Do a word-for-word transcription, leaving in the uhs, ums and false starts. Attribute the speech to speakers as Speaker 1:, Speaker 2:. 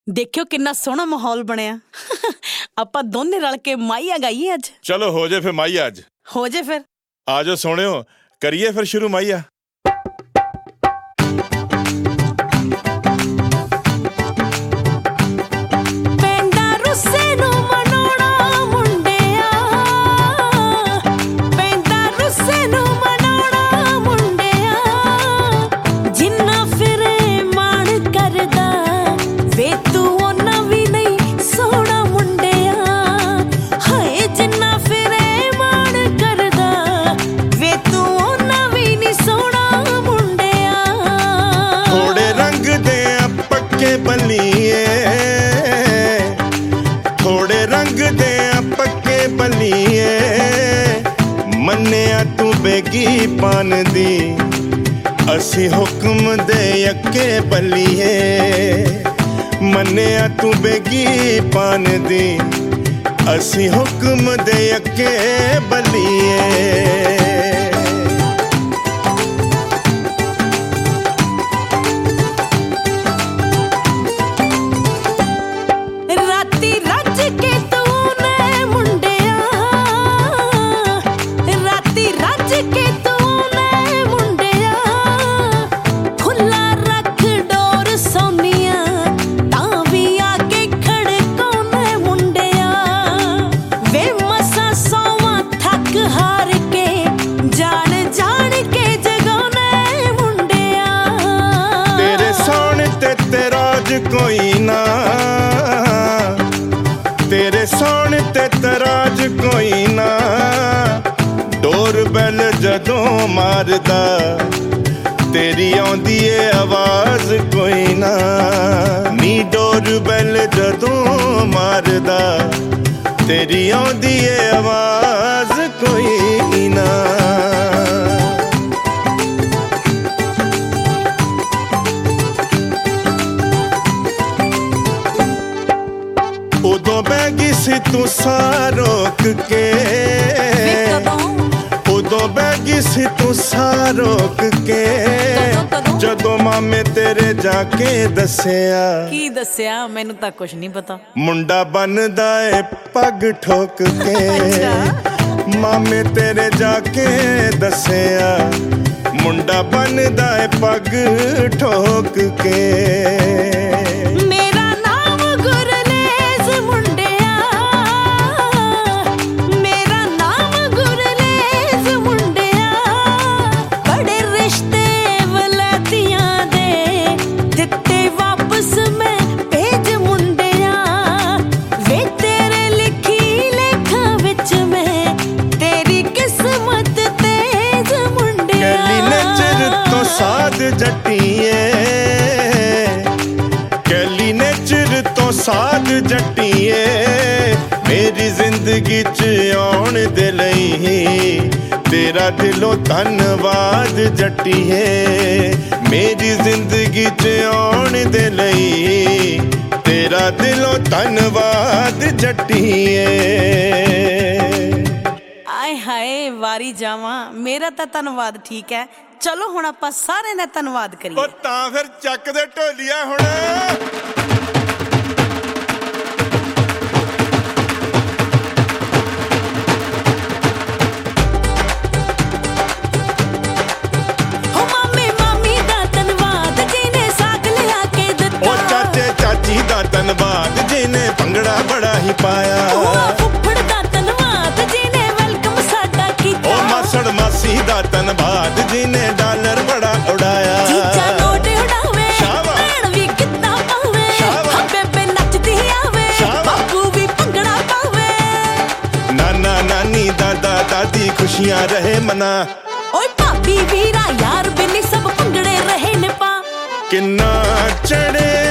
Speaker 1: ਦੇਖਿਓ ਕਿੰਨਾ ਸੋਹਣਾ ਮਾਹੌਲ ਬਣਿਆ। ਆਪਾਂ ਦੋਨੇ ਰਲ ਕੇ ਮਾਈਆ ਗਾਈਏ ਅੱਜ।
Speaker 2: ਚਲੋ ਹੋ ਜੇ ਫਿਰ ਮਾਈਆ ਅੱਜ।
Speaker 1: ਹੋ ਜੇ ਫਿਰ।
Speaker 2: ਆ ਜਾਓ ਸੋਹਣਿਓ, ਕਰੀਏ ਫਿਰ ਸ਼ੁਰੂ ਮਾਈਆ। थोड़े रंग दे पक्के बलिए मन्निया तू बेगी पान दी असी हुक्म दे यके बलिए मन्निया तू बेगी पान दी असी हुक्म दे यके बलिए। कोई ना तेरे सोने ते तराज कोई ना डोर बैल जदों मारदा तेरी आउंदी ए आवाज कोई ना नी डोर बैल जदों मारदा तेरी आउंदी ए आवाज कोई ना। उदों बह गई सी तू सा रोक के उदों बह गई सी तू सा रोक के जदों मामे तेरे जाके दसिया।
Speaker 1: की दसिया? मैनू तां कुछ नहीं पता।
Speaker 2: मुंडा बनदा ए पग ठोक के मामे तेरे जाके दसिया मुंडा बनदा ए पग ठोक के। साध जट्टिए कैली ने चिर तो साध जट्टिए मेरी जिंदगी च आउण दे लई तेरा दिलों धन्नवाद जट्टिए मेरी जिंदगी च आउण दे लई तेरा दिलों धन्नवाद जट्टिए।
Speaker 1: आए हाय वारी जावा मेरा तां धन्नवाद ठीक है। चलो हुण आपां सारे ने धन्नवाद करिए।
Speaker 2: ओ तां फिर चक दे ढोलिया हुण।
Speaker 1: ओ मामे मामी दा धन्नवाद जिने साथ लिया के दित्ता।
Speaker 2: ओ चाचे चाची दा धन्नवाद जिने भंगड़ा बड़ा ही पाया।
Speaker 1: ओ फुफड़ दा धन्नवाद जिने वेलकम साडा कीता।
Speaker 2: ओ मासड़ मासी दा धन्नवाद जिने डॉलर बड़ा उड़ाया।
Speaker 1: जीजा नोट उड़ावे भैण भी कितना पावे हम बेबे नचदी आवे बापू भी भंगड़ा पावे।
Speaker 2: नाना नानी दादा दादी खुशियां रहे मना।
Speaker 1: ओए भाभी वीरा यार बिनी सब भंगड़े रहे ने पा।
Speaker 2: किन्ना चढ़े